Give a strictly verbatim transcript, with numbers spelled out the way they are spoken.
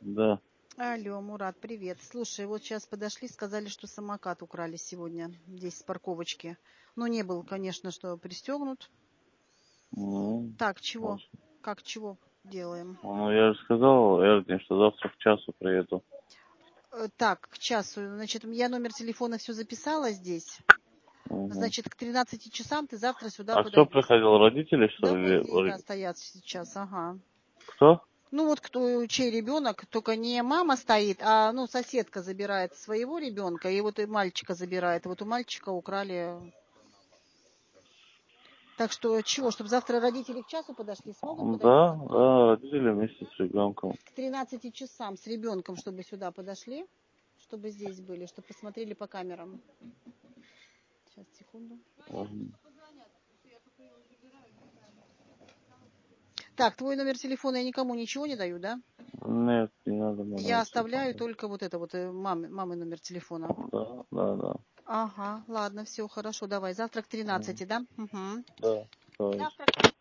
Да. Алло, Мурат, привет. Слушай, вот сейчас подошли, сказали, что самокат украли сегодня здесь с парковочки. Ну, не был, конечно, что пристегнут. Ну, Так, чего? может. Как чего делаем? Ну, я же сказал Эрне, что завтра к часу приеду. Э, Так, к часу. Значит, я номер телефона все записала здесь. Угу. Значит, к тринадцати часам ты завтра сюда А кто подойди. приходил, родители, что Да, вот ли? здесь, да, или- стоят сейчас, ага. Кто? Ну вот кто, чей ребенок, только не мама стоит, а ну соседка забирает своего ребенка, и вот и мальчика забирает. И вот у мальчика украли. Так что чего, чтобы завтра родители к часу подошли, смогут подойти Да, забрать? да, родители вместе с ребенком. К тринадцати часам с ребенком, чтобы сюда подошли, чтобы здесь были, чтобы посмотрели по камерам. Сейчас, секунду. Угу. Так, твой номер телефона я никому ничего не даю, да? Нет, не надо мне Я номер оставляю телефона. только вот это вот э, мамы, мамы номер телефона. Да, да, да. Ага, ладно, все хорошо, давай. Завтра к Мгм. тринадцати, да? Угу. Да, давай. Завтра